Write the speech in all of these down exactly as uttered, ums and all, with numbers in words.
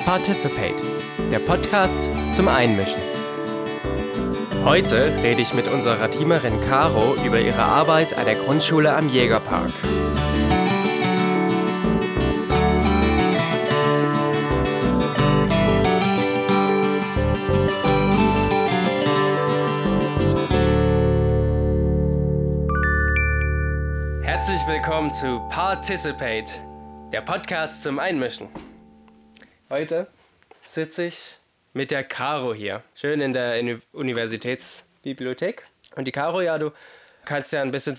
Participate, der Podcast zum Einmischen. Heute rede ich mit unserer Teamerin Caro über ihre Arbeit an der Grundschule am Jägerpark. Herzlich willkommen zu Participate, der Podcast zum Einmischen. Heute sitze ich mit der Caro hier, schön in der Uni- Universitätsbibliothek. Und die Caro, ja, du kannst ja ein bisschen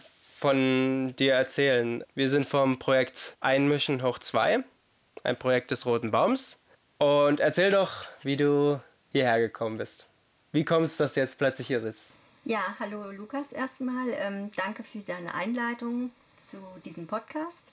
von dir erzählen. Wir sind vom Projekt Einmischen hoch zwei, ein Projekt des Roten Baums. Und erzähl doch, wie du hierher gekommen bist. Wie kommt es, dass du jetzt plötzlich hier sitzt? Ja, hallo Lukas erstmal. Ähm, danke für deine Einleitung zu diesem Podcast.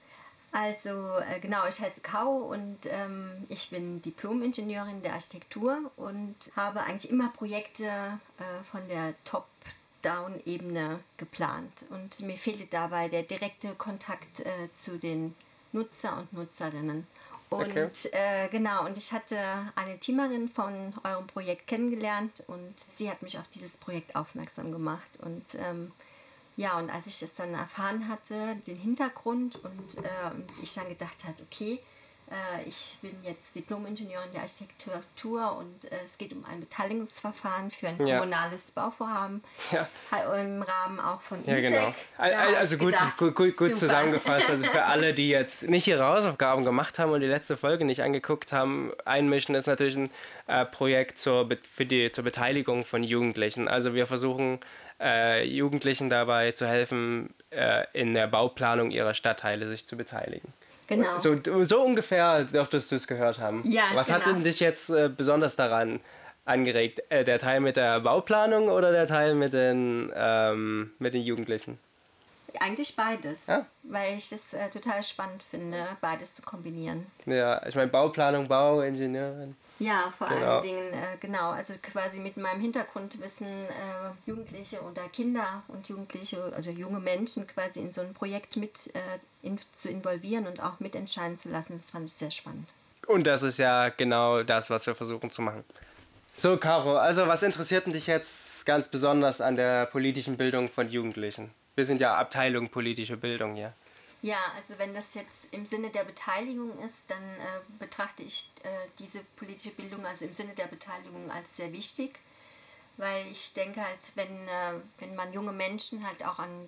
Also äh, genau, ich heiße Caro und ähm, ich bin Diplom-Ingenieurin der Architektur und habe eigentlich immer Projekte äh, von der Top-Down-Ebene geplant. Und mir fehlte dabei der direkte Kontakt äh, zu den Nutzer und Nutzerinnen. Und Okay. äh, genau, und ich hatte eine Teamerin von eurem Projekt kennengelernt und sie hat mich auf dieses Projekt aufmerksam gemacht. Und ähm, ja, und als ich es dann erfahren hatte, den Hintergrund und äh, ich dann gedacht habe, okay, äh, ich bin jetzt Diplom-Ingenieurin der Architektur und äh, es geht um ein Beteiligungsverfahren für ein Ja. kommunales Bauvorhaben, Ja. im Rahmen auch von Ja, INSEC. genau. Da Al- hab Also ich gut, gedacht, gut, gut, gut super. zusammengefasst. Also für alle, die jetzt nicht ihre Hausaufgaben gemacht haben und die letzte Folge nicht angeguckt haben, Einmischen ist natürlich ein äh, Projekt zur, Be- für die, zur Beteiligung von Jugendlichen. Also wir versuchen äh, Jugendlichen dabei zu helfen, äh, in der Bauplanung ihrer Stadtteile sich zu beteiligen. Genau. So, so ungefähr dürftest du es gehört haben. Ja, Was hat genau. denn dich jetzt äh, besonders daran angeregt? Äh, der Teil mit der Bauplanung oder der Teil mit den, ähm, mit den Jugendlichen? Eigentlich beides, Ja. weil ich das äh, total spannend finde, beides zu kombinieren. Ja, ich meine Bauplanung, Bauingenieurin. Ja, vor Genau. allen Dingen, äh, genau, also quasi mit meinem Hintergrundwissen äh, Jugendliche oder Kinder und Jugendliche, also junge Menschen quasi in so ein Projekt mit äh, in, zu involvieren und auch mitentscheiden zu lassen, das fand ich sehr spannend. Und das ist ja genau das, was wir versuchen zu machen. So, Caro, also was interessiert denn dich jetzt ganz besonders an der politischen Bildung von Jugendlichen? Wir sind ja Abteilung politische Bildung hier. Ja, also wenn das jetzt im Sinne der Beteiligung ist, dann äh, betrachte ich äh, diese politische Bildung, also im Sinne der Beteiligung, als sehr wichtig, weil ich denke halt, wenn, äh, wenn man junge Menschen halt auch an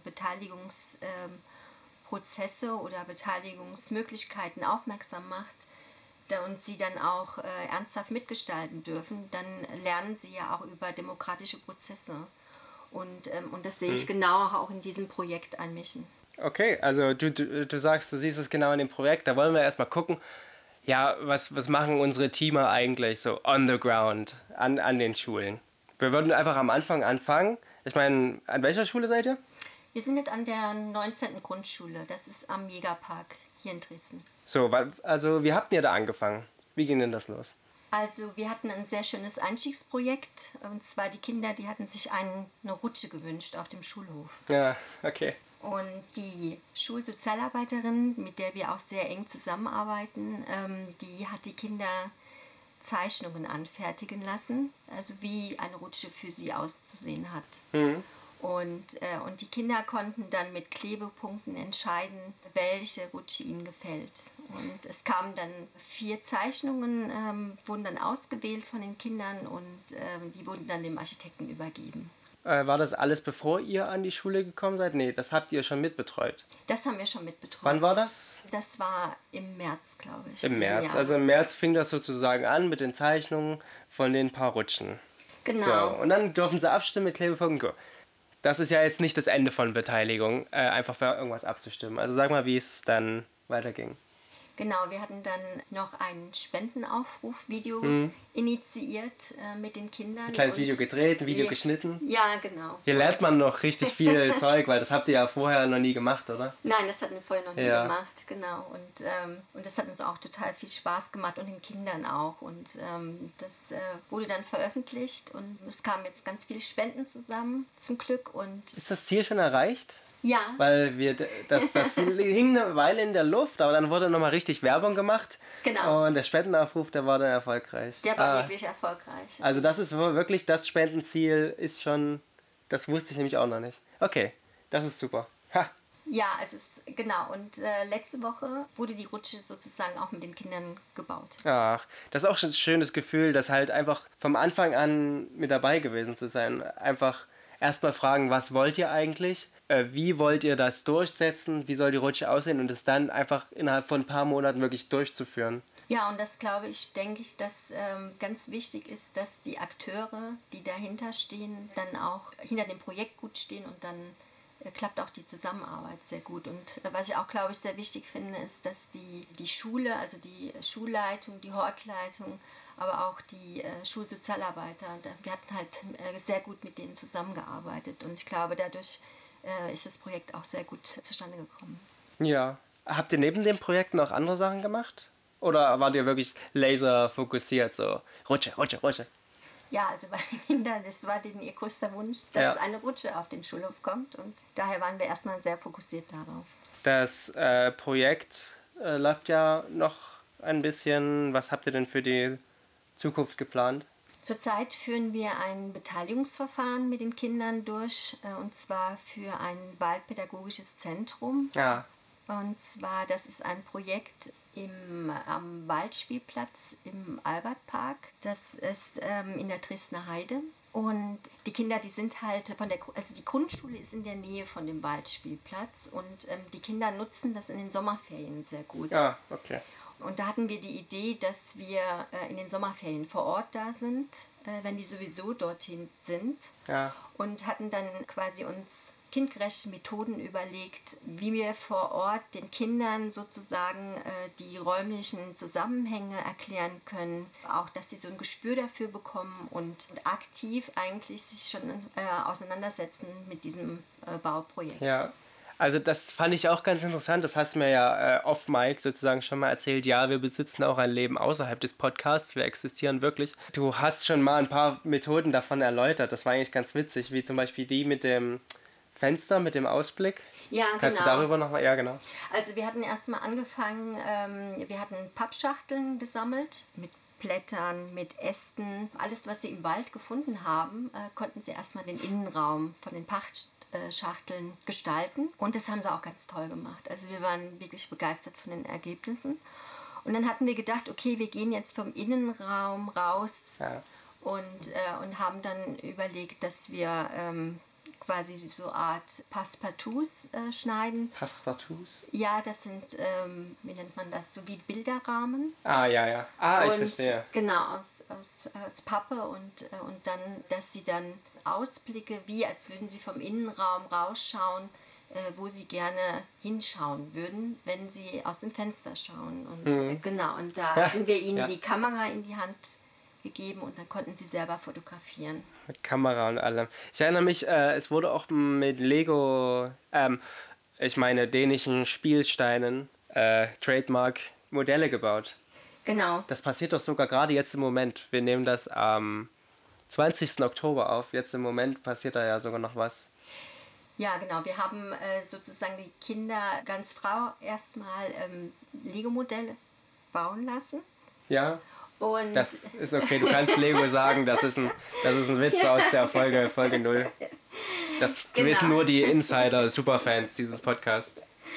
Beteiligungsprozesse ähm, oder Beteiligungsmöglichkeiten aufmerksam macht da, und sie dann auch äh, ernsthaft mitgestalten dürfen, dann lernen sie ja auch über demokratische Prozesse. Und, ähm, und das sehe ich Mhm. genau auch in diesem Projekt Einmischen. Okay, also du, du, du sagst, du siehst es genau in dem Projekt. Da wollen wir erstmal gucken, ja, was, was machen unsere Teamer eigentlich so on the ground an, an den Schulen? Wir würden einfach am Anfang anfangen. Ich meine, an welcher Schule seid ihr? Wir sind jetzt an der neunzehnten Grundschule. Das ist am Jägerpark hier in Dresden. So, wa- also wie habt ihr da angefangen? Wie ging denn das los? Also wir hatten ein sehr schönes Einstiegsprojekt. Und zwar die Kinder, die hatten sich ein, eine Rutsche gewünscht auf dem Schulhof. Ja, okay. Und die Schulsozialarbeiterin, mit der wir auch sehr eng zusammenarbeiten, ähm, die hat die Kinder Zeichnungen anfertigen lassen, also wie eine Rutsche für sie auszusehen hat. Mhm. Und, äh, und die Kinder konnten dann mit Klebepunkten entscheiden, welche Rutsche ihnen gefällt. Und es kamen dann vier Zeichnungen, ähm, wurden dann ausgewählt von den Kindern und ähm, die wurden dann dem Architekten übergeben. Äh, war das alles, bevor ihr an die Schule gekommen seid? Nee, das habt ihr schon mitbetreut. Das haben wir schon mitbetreut. Wann war das? Das war im März, glaube ich. Im diesen März. Jahres. Also im März fing das sozusagen an mit den Zeichnungen von den paar Rutschen. Genau. So, und dann dürfen sie abstimmen mit Klebepunkten. Go. Das ist ja jetzt nicht das Ende von Beteiligung, äh, einfach für irgendwas abzustimmen. Also sag mal, wie es dann weiterging. Genau, wir hatten dann noch ein Spendenaufruf-Video Mhm. initiiert äh, mit den Kindern. Ein kleines und Video gedreht, ein Video wir- geschnitten. Ja, genau. Hier lernt man noch richtig viel Zeug, weil das habt ihr ja vorher noch nie gemacht, oder? Nein, das hatten wir vorher noch nie Ja. gemacht, genau. Und, ähm, und das hat uns auch total viel Spaß gemacht und den Kindern auch. Und ähm, das äh, wurde dann veröffentlicht und es kamen jetzt ganz viele Spenden zusammen, zum Glück. Und Ist das Ziel schon erreicht? Ja. Weil wir, das, das hing eine Weile in der Luft, aber dann wurde nochmal richtig Werbung gemacht. Genau. Und der Spendenaufruf, der war dann erfolgreich. Der war ah, wirklich erfolgreich. Also das ist wirklich, das Spendenziel ist schon, das wusste ich nämlich auch noch nicht. Okay, das ist super. Ha. Ja, also es, genau. Und äh, letzte Woche wurde die Rutsche sozusagen auch mit den Kindern gebaut. Ach, das ist auch schon ein schönes Gefühl, das halt einfach vom Anfang an mit dabei gewesen zu sein. Einfach erstmal fragen, was wollt ihr eigentlich? Äh, wie wollt ihr das durchsetzen? Wie soll die Rutsche aussehen? Und es dann einfach innerhalb von ein paar Monaten wirklich durchzuführen. Ja, und das glaube ich, denke ich, dass ähm, ganz wichtig ist, dass die Akteure, die dahinter stehen, dann auch hinter dem Projekt gut stehen und dann äh, klappt auch die Zusammenarbeit sehr gut. Und äh, was ich auch, glaube ich, sehr wichtig finde, ist, dass die, die Schule, also die Schulleitung, die Hortleitung, aber auch die äh, Schulsozialarbeiter, da, wir hatten halt äh, sehr gut mit denen zusammengearbeitet und ich glaube, dadurch äh, ist das Projekt auch sehr gut zustande gekommen. Ja. Habt ihr neben dem Projekt noch andere Sachen gemacht? Oder wart ihr wirklich laser fokussiert, so Rutsche, Rutsche, Rutsche? Ja, also bei den Kindern, das war denen ihr größter Wunsch, dass ja. eine Rutsche auf den Schulhof kommt und daher waren wir erstmal sehr fokussiert darauf. Das äh, Projekt äh, läuft ja noch ein bisschen. Was habt ihr denn für die Zukunft geplant? Zurzeit führen wir ein Beteiligungsverfahren mit den Kindern durch, äh, und zwar für ein waldpädagogisches Zentrum. Ja. Und zwar, das ist ein Projekt im, am Waldspielplatz im Albertpark. Das ist ähm, in der Dresdner Heide. Und die Kinder, die sind halt von der, also die Grundschule ist in der Nähe von dem Waldspielplatz und ähm, die Kinder nutzen das in den Sommerferien sehr gut. Ja, okay. Und da hatten wir die Idee, dass wir äh, in den Sommerferien vor Ort da sind, äh, wenn die sowieso dorthin sind. Ja. Und hatten dann quasi uns kindgerechte Methoden überlegt, wie wir vor Ort den Kindern sozusagen äh, die räumlichen Zusammenhänge erklären können. Auch, dass sie so ein Gespür dafür bekommen und aktiv eigentlich sich schon äh, auseinandersetzen mit diesem äh, Bauprojekt. Ja. Also das fand ich auch ganz interessant, das hast du mir ja äh, off-Mic sozusagen schon mal erzählt. Ja, wir besitzen auch ein Leben außerhalb des Podcasts, wir existieren wirklich. Du hast schon mal ein paar Methoden davon erläutert, das war eigentlich ganz witzig, wie zum Beispiel die mit dem Fenster, mit dem Ausblick. Ja, Kannst genau. du darüber nochmal? Ja, genau. Also wir hatten erstmal angefangen, ähm, wir hatten Pappschachteln gesammelt mit Blättern, mit Ästen. Alles, was sie im Wald gefunden haben, äh, konnten sie erstmal den Innenraum von den Pappschachteln gestalten. Und das haben sie auch ganz toll gemacht. Also wir waren wirklich begeistert von den Ergebnissen. Und dann hatten wir gedacht, okay, wir gehen jetzt vom Innenraum raus ja. und, äh, und haben dann überlegt, dass wir ähm, quasi so eine Art Passepartouts äh, schneiden. Passepartouts? Ja, das sind, ähm, wie nennt man das, so wie Bilderrahmen. Ah, ja, ja. Ah, und, ich verstehe. Genau, aus, aus, aus Pappe und, äh, und dann, dass sie dann Ausblicke, wie als würden sie vom Innenraum rausschauen, äh, wo sie gerne hinschauen würden, wenn sie aus dem Fenster schauen. Und mhm. äh, genau, und da ja. hatten wir ihnen ja. die Kamera in die Hand gegeben und dann konnten sie selber fotografieren. Mit Kamera und allem. Ich erinnere mich, äh, es wurde auch mit Lego, ähm, ich meine dänischen Spielsteinen, äh, Trademark Modelle gebaut. Genau. Das passiert doch sogar gerade jetzt im Moment. Wir nehmen das am zwanzigsten Oktober auf. Jetzt im Moment passiert da ja sogar noch was. Ja, genau. Wir haben äh, sozusagen die Kinder ganz Frau erstmal ähm, Lego-Modelle bauen lassen. Ja. Und das ist okay, du kannst Lego sagen, das ist ein, das ist ein Witz ja. aus der Folge, Folge null. Das genau. wissen nur die Insider, Superfans dieses Podcasts.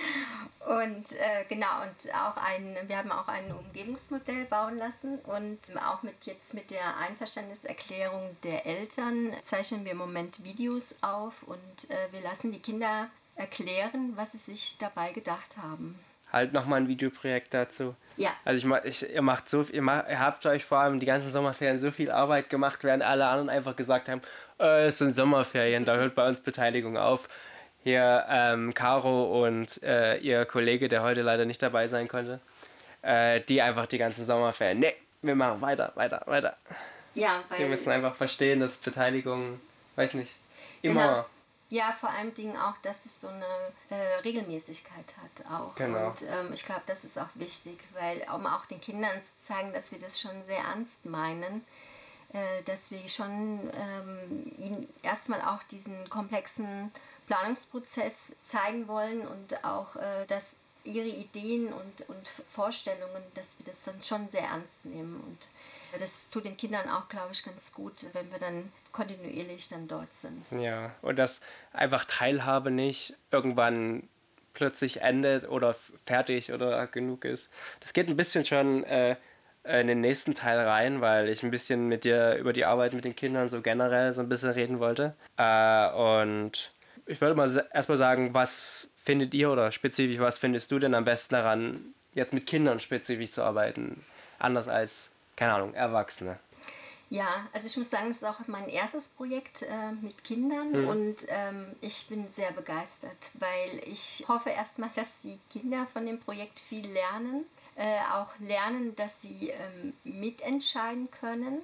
Und äh, genau, und auch ein, wir haben auch ein Umgebungsmodell bauen lassen und auch mit jetzt mit der Einverständniserklärung der Eltern zeichnen wir im Moment Videos auf und äh, wir lassen die Kinder erklären, was sie sich dabei gedacht haben. Halt nochmal ein Videoprojekt dazu. Ja. Also ich, ich, ihr macht so, ihr, macht, ihr habt euch vor allem die ganzen Sommerferien so viel Arbeit gemacht, während alle anderen einfach gesagt haben, äh, es sind Sommerferien, da hört bei uns Beteiligung auf. Hier ähm, Caro und äh, ihr Kollege, der heute leider nicht dabei sein konnte, äh, die einfach die ganzen Sommerferien, nee, wir machen weiter, weiter, weiter. Ja, weil... Wir müssen einfach verstehen, dass Beteiligung, weiß nicht, immer... Genau. Ja, vor allem Dingen auch, dass es so eine äh, Regelmäßigkeit hat auch. Genau. Und ähm, ich glaube, das ist auch wichtig, weil um auch den Kindern zu zeigen, dass wir das schon sehr ernst meinen, äh, dass wir schon ähm, ihnen erstmal auch diesen komplexen Planungsprozess zeigen wollen und auch, äh, dass ihre Ideen und, und Vorstellungen, dass wir das dann schon sehr ernst nehmen. Und das tut den Kindern auch, glaube ich, ganz gut, wenn wir dann kontinuierlich dann dort sind. Ja, und dass einfach Teilhabe nicht irgendwann plötzlich endet oder fertig oder genug ist. Das geht ein bisschen schon äh, in den nächsten Teil rein, weil ich ein bisschen mit dir über die Arbeit mit den Kindern so generell so ein bisschen reden wollte. Äh, und ich würde mal erstmal sagen, was findet ihr oder spezifisch, was findest du denn am besten daran, jetzt mit Kindern spezifisch zu arbeiten, anders als, keine Ahnung, Erwachsene? Ja, also ich muss sagen, das ist auch mein erstes Projekt äh, mit Kindern mhm. und ähm, ich bin sehr begeistert, weil ich hoffe erstmal, dass die Kinder von dem Projekt viel lernen, äh, auch lernen, dass sie ähm, mitentscheiden können.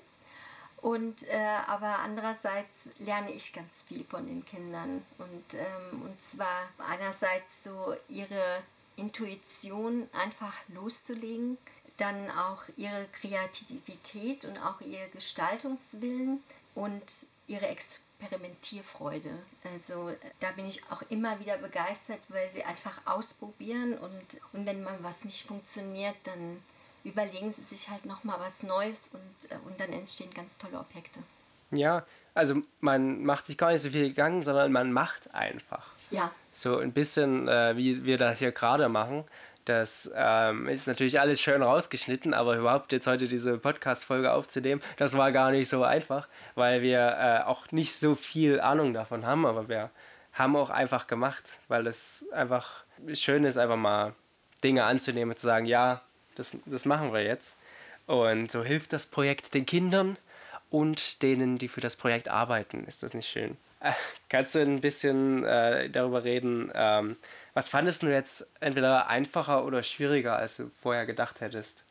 Und äh, aber andererseits lerne ich ganz viel von den Kindern und, ähm, und zwar einerseits so ihre Intuition einfach loszulegen, dann auch ihre Kreativität und auch ihr Gestaltungswillen und ihre Experimentierfreude. Also da bin ich auch immer wieder begeistert, weil sie einfach ausprobieren und, und wenn mal was nicht funktioniert, dann überlegen sie sich halt nochmal was Neues und, und dann entstehen ganz tolle Objekte. Ja, also man macht sich gar nicht so viel Gedanken, sondern man macht einfach. Ja. So ein bisschen, äh, wie wir das hier gerade machen. Das ähm, ist natürlich alles schön rausgeschnitten, aber überhaupt jetzt heute diese Podcast-Folge aufzunehmen, das war gar nicht so einfach, weil wir äh, auch nicht so viel Ahnung davon haben, aber wir haben auch einfach gemacht, weil es einfach schön ist, einfach mal Dinge anzunehmen und zu sagen, ja, das, das machen wir jetzt. Und so hilft das Projekt den Kindern und denen, die für das Projekt arbeiten. Ist das nicht schön? Äh, kannst du ein bisschen äh, darüber reden, ähm, was fandest du jetzt entweder einfacher oder schwieriger, als du vorher gedacht hättest?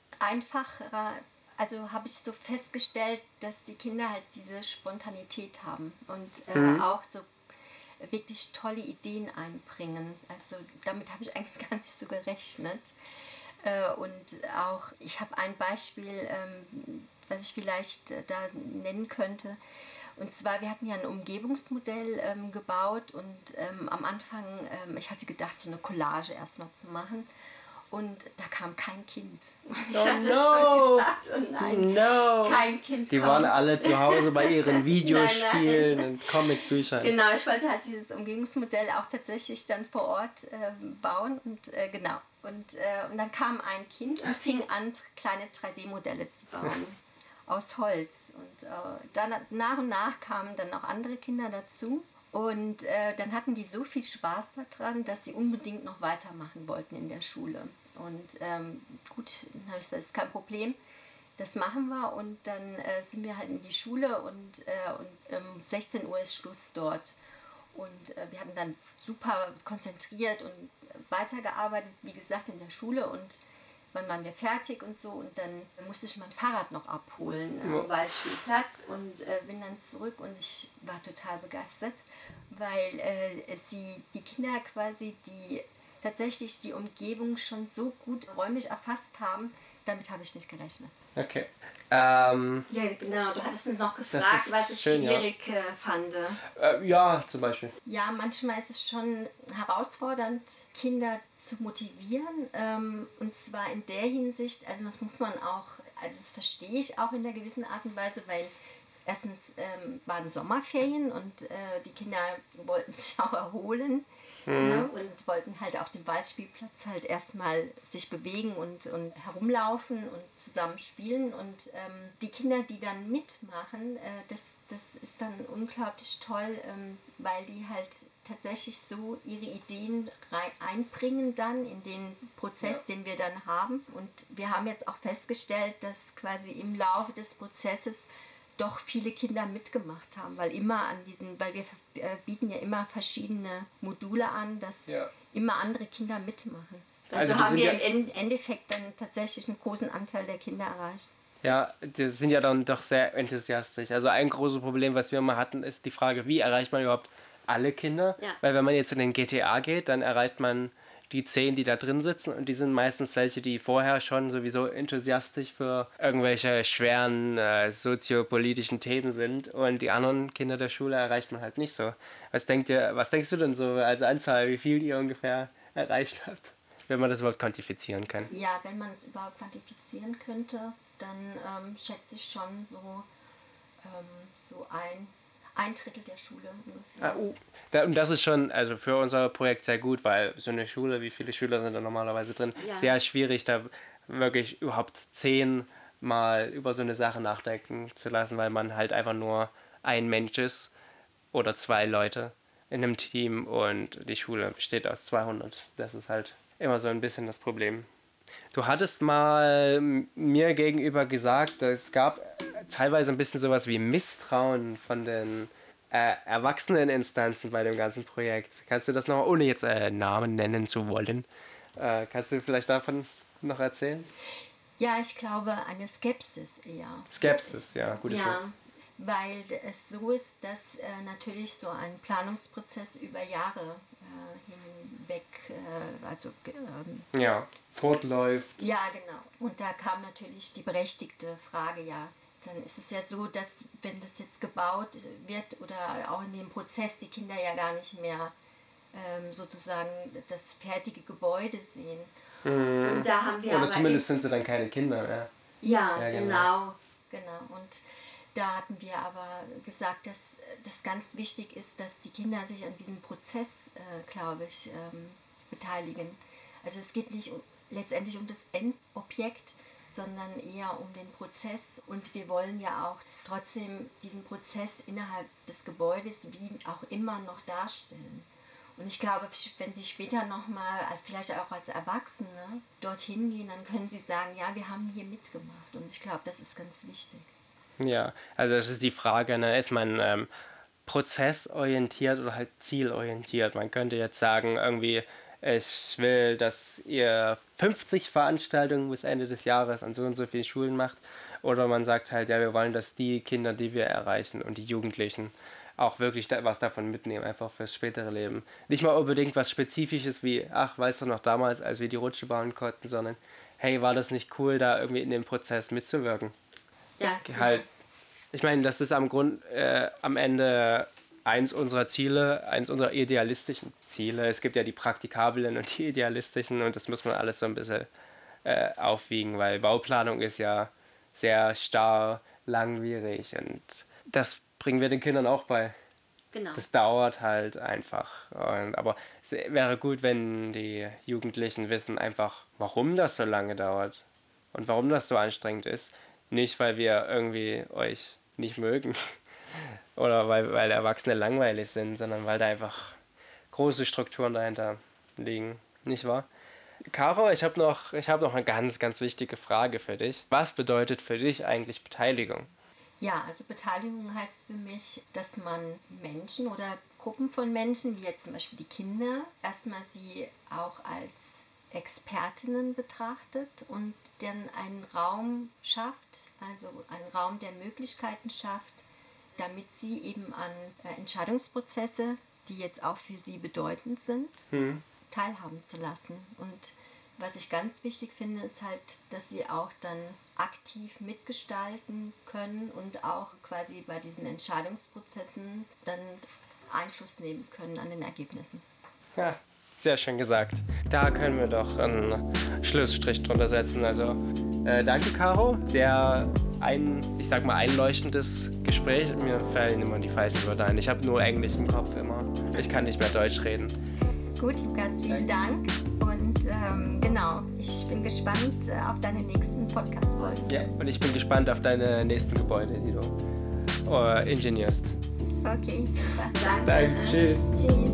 Einfacher, also habe ich so festgestellt, dass die Kinder halt diese Spontanität haben und äh, mhm. auch so wirklich tolle Ideen einbringen. Also damit habe ich eigentlich gar nicht so gerechnet. Äh, und auch, ich habe ein Beispiel, ähm, was ich vielleicht äh, da nennen könnte. Und zwar, wir hatten ja ein Umgebungsmodell ähm, gebaut und ähm, am Anfang, ähm, ich hatte gedacht, so eine Collage erstmal zu machen. Und da kam kein Kind. Und ich oh hatte no. schon gedacht, oh nein, no. kein Kind Die kommt. waren alle zu Hause bei ihren Videospielen nein, nein. und Comicbüchern. Genau, ich wollte halt dieses Umgebungsmodell auch tatsächlich dann vor Ort äh, bauen. Und äh, genau. Und, äh, und dann kam ein Kind und fing an, kleine drei D Modelle zu bauen. Aus Holz. Und äh, dann nach und nach kamen dann auch andere Kinder dazu. Und äh, dann hatten die so viel Spaß daran, dass sie unbedingt noch weitermachen wollten in der Schule. Und ähm, gut, dann habe ich gesagt, das ist kein Problem, das machen wir. Und dann äh, sind wir halt in die Schule und, äh, und um ähm, sechzehn Uhr ist Schluss dort. Und äh, wir hatten dann super konzentriert und weitergearbeitet, wie gesagt, in der Schule. Und wann waren wir fertig und so, und dann musste ich mein Fahrrad noch abholen am ja. Waldspielplatz und äh, bin dann zurück und ich war total begeistert, weil äh, sie, die Kinder quasi, die tatsächlich die Umgebung schon so gut räumlich erfasst haben, damit habe ich nicht gerechnet. Okay. Ähm, ja, genau. Du hattest noch gefragt, was ich schön, schwierig ja. fand. Äh, ja, zum Beispiel. Ja, manchmal ist es schon herausfordernd, Kinder zu motivieren. Ähm, und zwar in der Hinsicht, also das muss man auch, also das verstehe ich auch in einer gewissen Art und Weise, weil erstens ähm, waren Sommerferien und äh, die Kinder wollten sich auch erholen. Mhm. Ja, und wollten halt auf dem Waldspielplatz halt erstmal sich bewegen und, und herumlaufen und zusammen spielen. Und ähm, die Kinder, die dann mitmachen, äh, das, das ist dann unglaublich toll, ähm, weil die halt tatsächlich so ihre Ideen rein, einbringen dann in den Prozess, ja. den wir dann haben. Und wir haben jetzt auch festgestellt, dass quasi im Laufe des Prozesses doch viele Kinder mitgemacht haben, weil immer an diesen, weil wir äh, bieten ja immer verschiedene Module an, dass ja. immer andere Kinder mitmachen. Also, also haben wir ja im Endeffekt dann tatsächlich einen großen Anteil der Kinder erreicht. Ja, die sind ja dann doch sehr enthusiastisch. Also ein großes Problem, was wir mal hatten, ist die Frage, wie erreicht man überhaupt alle Kinder? Ja. Weil wenn man jetzt in den G T A geht, dann erreicht man die zehn, die da drin sitzen, und die sind meistens welche, die vorher schon sowieso enthusiastisch für irgendwelche schweren äh, soziopolitischen Themen sind, und die anderen Kinder der Schule erreicht man halt nicht so. Was denkt ihr, was denkst du denn so als Anzahl, wie viel ihr ungefähr erreicht habt, wenn man das überhaupt quantifizieren kann? Ja, wenn man es überhaupt quantifizieren könnte, dann ähm, schätze ich schon so, ähm, so ein, ein Drittel der Schule ungefähr. Ah, uh. da, und das ist schon also für unser Projekt sehr gut, weil so eine Schule, wie viele Schüler sind da normalerweise drin, ja. sehr schwierig, da wirklich überhaupt zehnmal über so eine Sache nachdenken zu lassen, weil man halt einfach nur ein Mensch ist oder zwei Leute in einem Team und die Schule besteht aus zweihundert. Das ist halt immer so ein bisschen das Problem. Du hattest mal mir gegenüber gesagt, es gab teilweise ein bisschen sowas wie Misstrauen von den äh, Erwachseneninstanzen bei dem ganzen Projekt. Kannst du das noch, ohne jetzt äh, Namen nennen zu wollen, äh, kannst du vielleicht davon noch erzählen? Ja, ich glaube eine Skepsis eher. Skepsis, ja, gutes ja. Wort. Weil es so ist, dass äh, natürlich so ein Planungsprozess über Jahre äh, hinweg, äh, also ähm, ja, fortläuft. Ja, genau. Und da kam natürlich die berechtigte Frage, ja, dann ist es ja so, dass wenn das jetzt gebaut wird oder auch in dem Prozess die Kinder ja gar nicht mehr ähm, sozusagen das fertige Gebäude sehen. Mhm. Und da haben wir oder aber zumindest sind sie dann keine Kinder mehr. Ja, ja genau. genau, genau. Und da hatten wir aber gesagt, dass das ganz wichtig ist, dass die Kinder sich an diesem Prozess, äh, glaube ich, ähm, beteiligen. Also es geht nicht um, letztendlich um das Endobjekt, sondern eher um den Prozess. Und wir wollen ja auch trotzdem diesen Prozess innerhalb des Gebäudes wie auch immer noch darstellen. Und ich glaube, wenn Sie später nochmal, als vielleicht auch als Erwachsene, dorthin gehen, dann können Sie sagen, ja, wir haben hier mitgemacht. Und ich glaube, das ist ganz wichtig. Ja, also das ist die Frage, ne? Ist man ähm, prozessorientiert oder halt zielorientiert? Man könnte jetzt sagen, irgendwie, ich will, dass ihr fünfzig Veranstaltungen bis Ende des Jahres an so und so vielen Schulen macht. Oder man sagt halt, ja, wir wollen, dass die Kinder, die wir erreichen und die Jugendlichen auch wirklich da, was davon mitnehmen, einfach fürs spätere Leben. Nicht mal unbedingt was Spezifisches wie, ach, weißt du noch damals, als wir die Rutsche bauen konnten, sondern, hey, war das nicht cool, da irgendwie in dem Prozess mitzuwirken? Ja, halt, ich meine, das ist am Grund, äh, am Ende eins unserer Ziele, eins unserer idealistischen Ziele. Es gibt ja die praktikablen und die idealistischen, und das muss man alles so ein bisschen äh, aufwiegen, weil Bauplanung ist ja sehr starr, langwierig, und das bringen wir den Kindern auch bei. Genau. Das dauert halt einfach. Und, aber es wäre gut, wenn die Jugendlichen wissen einfach, warum das so lange dauert und warum das so anstrengend ist. Nicht, weil wir irgendwie euch nicht mögen oder weil, weil Erwachsene langweilig sind, sondern weil da einfach große Strukturen dahinter liegen. Nicht wahr? Caro, ich habe noch, ich hab noch eine ganz, ganz wichtige Frage für dich. Was bedeutet für dich eigentlich Beteiligung? Ja, also Beteiligung heißt für mich, dass man Menschen oder Gruppen von Menschen, wie jetzt zum Beispiel die Kinder, erstmal sie auch als Expertinnen betrachtet und dann einen Raum schafft, also einen Raum der Möglichkeiten schafft, damit sie eben an äh, Entscheidungsprozesse, die jetzt auch für sie bedeutend sind, mhm. teilhaben zu lassen. Und was ich ganz wichtig finde, ist halt, dass sie auch dann aktiv mitgestalten können und auch quasi bei diesen Entscheidungsprozessen dann Einfluss nehmen können an den Ergebnissen. Ja, sehr schön gesagt. Da können wir doch einen Schlussstrich drunter setzen. Also äh, danke, Caro. Sehr ein, ich sag mal, einleuchtendes Gespräch. Mir fallen immer die falschen Wörter ein. Ich habe nur Englisch im Kopf immer. Ich kann nicht mehr Deutsch reden. Gut, Lukas, vielen Dank. Und ähm, genau, ich bin gespannt äh, auf deine nächsten Podcast-Folgen. Ja, und ich bin gespannt auf deine nächsten Gebäude, die du äh, ingenierst. Okay, super. Danke. Danke. Tschüss. Tschüss.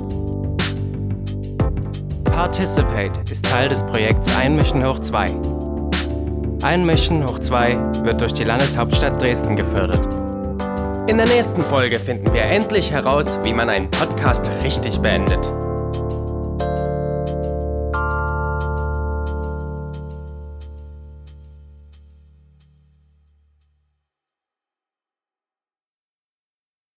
Participate ist Teil des Projekts Einmischen hoch zwei. Einmischen hoch zwei wird durch die Landeshauptstadt Dresden gefördert. In der nächsten Folge finden wir endlich heraus, wie man einen Podcast richtig beendet.